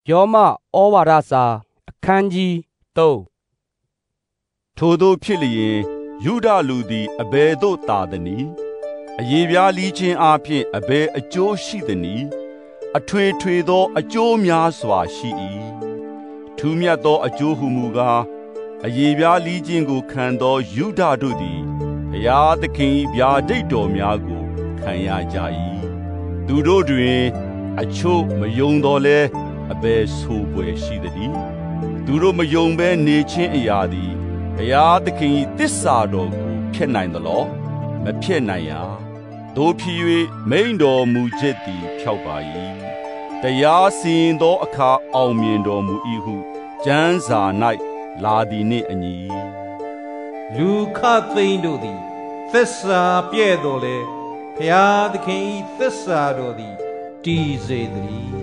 ယောမဩဝါဒစာအခန်းကြီး3 ထိုသို့ဖြစ်လျင်ယုဒလူသည်အဘယ်သို့သာသနည်းအယေပြားလီးခြင်းအပြင်အဘယ်အကျိုးရှိသနည်းအထွေထွေသောအကျိုးများစွာရှိ၏ထူးမြတ်သောအကျိုးဟုမူကားအယေပြားလီးခြင်းကိုခံသောယုဒတို့သည်ဘုရားသခင်၏ဗျာဒိတ်တော်များကိုခံရကြ၏သူတို့တွင်အချို့မယုံတော်လဲအဘယ်ဆိုပွေရှိသနည်းသူတို့မယုံဘဲနေခြင်းအရာသည်ဘုရားသခင်၏တစ္ဆာတော်ကိုဖျက်နိုင်သလောမဖျက်နိုင်ရာတို့ဖြစ်၍မိန်တော်မူချက်သည်ဖြောက်ပါ၏တရားစီရင်သောအခါအောင်မြင်တော်မူ၏ဟုကျမ်းစာ၌လာသည်နှင့်အညီလူခသိန်းတို့သည်သစ္စာပြည့်တော်လေဘုရားသခင်၏သစ္စာတော်သည်တည်စေသည်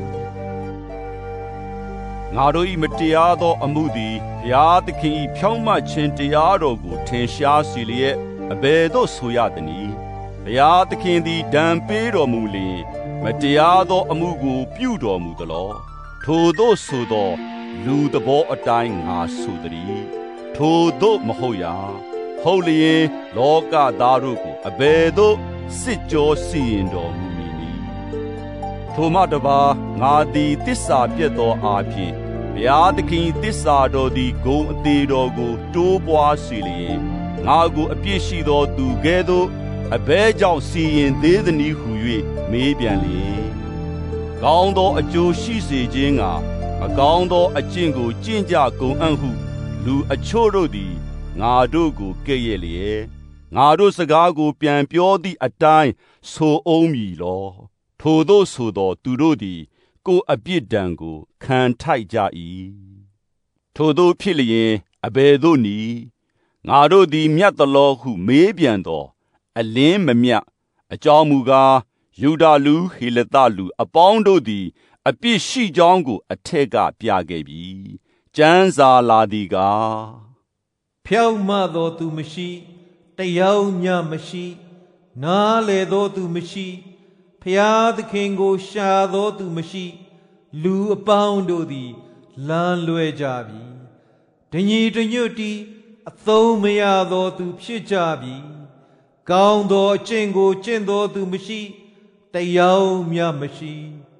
ငါတို့၏မတရားသောအမှုသည်ဘုရားသခင်၏ဖြောင့်မတ်ခြင်းတရားတော်ကိုထင်ရှားစေလျက်အဘယ်သို့ဆိုရသနည်းဘုရားသခင်သည်ဒဏ်ပေးတော်မူလျင်မတရားသောအမှုကိုပြုတော်မူသလောထိုသို့ဆိုသောလူသဘောအတိုင်းငါဆိုသည်ထိုသို့မဟုတ်ရာဟုတ်လျင်လောကသားတို့ကိုအဘယ်သို့စစ်ကြောစီရင်တော်မူမည်နည်းထိုမှတပါငါသည်တစ္ဆာပြတ်သောအားဖြင့်ဘုရားသခင်တစ္ဆာတော်သည်ဂုဏ်အသေးတော်ကိုတိုးပွားစေလျင်ငါကိုအပြစ်ရှိသောသူကဲ့သို့အဘဲကြောင့်စီရင်သေးသည်နည်းဟု၍မေးပြန်လေကောင်းသောအကျိုးရှိစေခြင်းကအကောင်းသောအကျင့်ကိုကျင့်ကြကုန်အံ့ဟုလူအချို့တို့သည်ငါတို့ကိုကဲ့ရဲ့လျက်ငါတို့စကားကိုပြန်ပြောသည့်အတိုင်းဆိုအောင်မည်လောထိုသို့ဆိုသောသူတို့သည်ကိုယ်အပြစ်ဒဏ်ကိုခံထိုက်ကြ၏ထိုသို့ဖြစ်လျင်အဘယ်သို့နည်းငါတို့သည်မြတ်သလောဟုမေးပြန်သောအလင်းမမြတ်အကြောင်းမူကားယုဒလူဟေလသလူအပေါင်းတို့သည်အပြစ်ရှိကြောင်းကိုအထက်ကပြခဲ့ပြီကျမ်းစာလာသည်ကားဖြောင့်မတ်သောသူမရှိတရားမျှမရှိနားလေသောသူမရှိဖျားသခင်ကိုရှာသောသူမရှိလူအပေါင်းတို့သည်လမ်းလွဲကြပြီတညီတညွတ်တီအသုံးမရသောသူဖြစ်ကြပြီကောင်းသောအကျင့်ကိုကျင့်သောသူမရှိတရားမျှမရှိ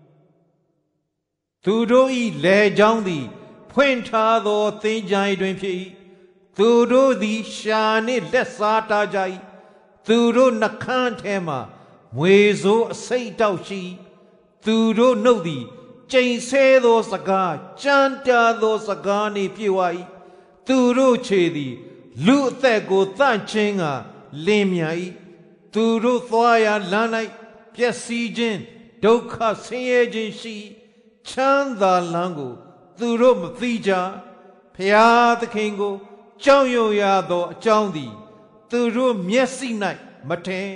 သူတို့၏လေကြောင်းသည်ဖွင့်ထားသောသင်္ချိုင်းတွင်ဖြစ်၏သူတို့သည်ရှာနှင့်လက်စားတာကြ၏သူတို့နှခမ်းထဲမှမွေဆိုးအစိတ်တောက်ရှိသူတို့နှုတ်သည်ကျိန်ဆဲသောစကားကြမ်းတာသောစကားနှင့်ပြေဝ၏သူတို့ခြေသည်လူအသက်ကိုသန့်ခြင်းကလင်းမြ၏သူတို့သွားရာလမ်း၌ပျက်စီးခြင်းဒုက္ခဆင်းရဲခြင်းရှိချမ်းသာလမ်းကိုသူတို့မသိကြဖျားသခင်ကိုကြောက်ရွံ့ရသောအကြောင်းသည်သူတို့မျက်စိ၌မထင်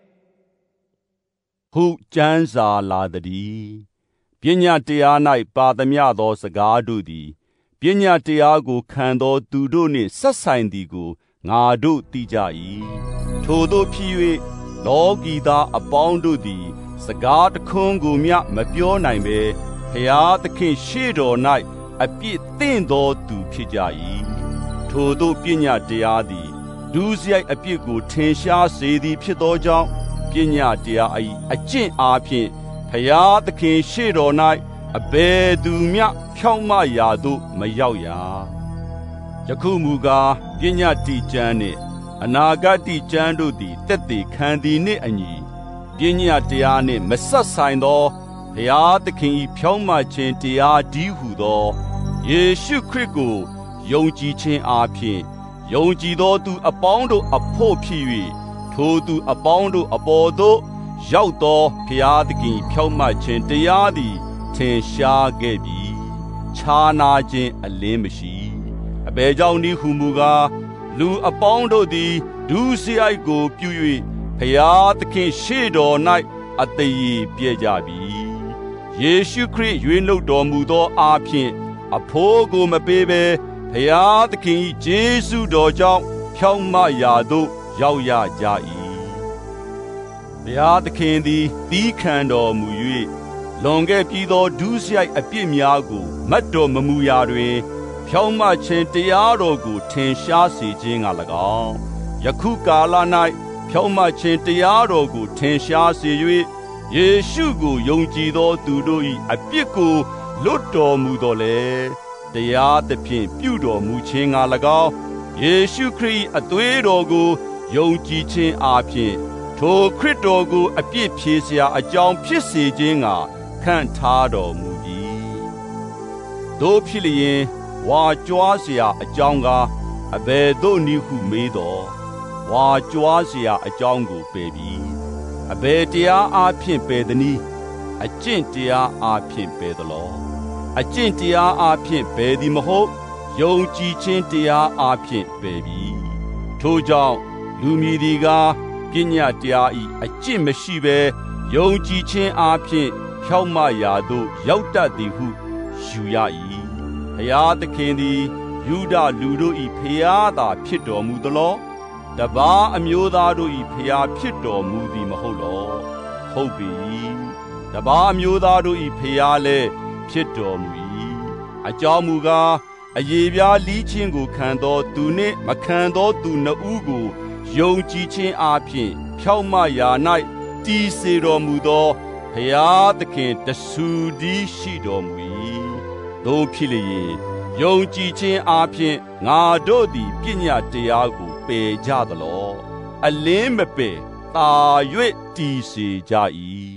ဟုကျမ်းစာလာသည်ပညာတရား၌ပါသမျှသောစကားတို့သည်ပညာတရားကိုခံသောသူတို့နှင့်ဆက်ဆိုင်သည်ကိုငါတို့သိကြ၏ထိုသို့ဖြစ်၍လောကီသားအပေါင်းတို့သည်စကားတခွန်းကိုမျှမပြောနိုင်ဘဲဘုရားသခင်ရှေ့တော်၌အပြစ်သင့်သောသူဖြစ်ကြ၏ထိုသို့ပညာတရားသည်ဒုစရိုက်အပြစ်ကိုထင်ရှားစေသည်ဖြစ်သောကြောင့်ပညာတရား၏အကျင့်အားဖြင့်ဘုရားသခင်ရှေ့တော်၌အဘယ်သူမျှဖြောင့်မရာသို့မရောက်ရာယခုမူကားပညာတိကျမ်းနှင့်အနာဂတ်တိကျမ်းတို့သည်တက်တည်ခံသည်နှင့်အညီပညာတရားနှင့်မဆက်ဆိုင်သောဘုရားသခင်၏ဖြောင့်မခြင်းတရားဒီဟုသောယေရှုခရစ်ကိုယုံကြည်ခြင်းအားဖြင့်ယုံကြည်သောသူအပေါင်းတို့အဖို့ဖြစ်၍ထိုသူအပေါင်းတို့အပေါ်သို့ရောက်သောဘုရားသခင်ဖြောင့်မတ်ခြင်းတရားသည်ထင်ရှားခဲ့ပြီခြားနာခြင်းအလင်းမရှိအဘယ်ကြောင့်နည်းဟုမူကားလူအပေါင်းတို့သည်ဒုစရိုက်ကိုပြု၍ဘုရားသခင်ရှေ့တော်၌အသရေပြည့်ကြပြီယေရှုခရစ်ရွေးနှုတ်တော်မူသောအားဖြင့်အဖိုးကိုမပေးဘဲဘုရားသခင်၏ကျေးဇူးတော်ကြောင့်ဖြောင့်မတ်ရာသို့ရောက်ရကြ၏ဘုရားသခင်သည်သီးခံတော်မူ၍လွန်ခဲ့ပြီးသောဒုစရိုက်အပြစ်များကိုမတ်တော်မမူရာတွင်ဖြောင့်မခြင်းတရားတော်ကိုထင်ရှားစေခြင်းက၎င်းယခုကာလ၌ဖြောင့်မခြင်းတရားတော်ကိုထင်ရှားစေ၍ယေရှုကိုယုံကြည်သောသူတို့၏အပြစ်ကိုလွတ်တော်မူတော်လေတရားသဖြင့်ပြုတော်မူခြင်းက၎င်းယေရှုခရစ်အသွေးတော်ကိုယုံကြည်ခြင်းအားဖြင့်ထိုခရစ်တော်ကိုအပြစ်ဖြေစရာအကြောင်းဖြစ်စေခြင်းကခန့်ထားတော်မူပြီတို့ဖြစ်လျင်ဝါကြွားเสียအကြောင်းကအဘယ်သို့နည်းဟုမေးတော်ဝါကြွားเสียအကြောင်းကိုပယ်ပြီအဘယ်တရားအားဖြင့်ပယ်သနည်းအကျင့်တရားအားဖြင့်ပယ်သလောအကျင့်တရားအားဖြင့်ပယ်သည်မဟုတ်ယုံကြည်ခြင်းတရားအားဖြင့်ပယ်ပြီထို့ကြောင့်လူမည်သည်ကပညာတရား၏အကျင့်မရှိဘဲယုံကြည်ခြင်းအားဖြင့်ဖြောင့်မရာသို့ရောက်တတ်သည်ဟုယူရ၏ဘုရားသခင်သည်ယူဒလူတို့၏ဖျားသာဖြစ်တော်မူသလောတပါးအမျိုးသားတို့၏ဖျားဖြစ်တော်မူသည်မဟုတ်လောဟုတ်ပြီတပါးအမျိုးသားတို့၏ဖျားလည်းဖြစ်တော်မူ၏အကြောင်းမူကားအယေပြားလီးခြင်းကိုခံသောသူနှင့်မခံသောသူနှစ်ဦးကိုယုံကြည်ခြင်းအားဖြင့်ဖြောင့်မရာ၌တည်စေတော်မူသောဘုရားသခင်တဆူတည်းရှိတော်မူ၏သို့ဖြစ်လျင်ယုံကြည်ခြင်းအားဖြင့်ငါတို့သည်ပညာတရားကိုပယ်ကြသလောအလင်းမပယ်သာ၍တည်စေကြ၏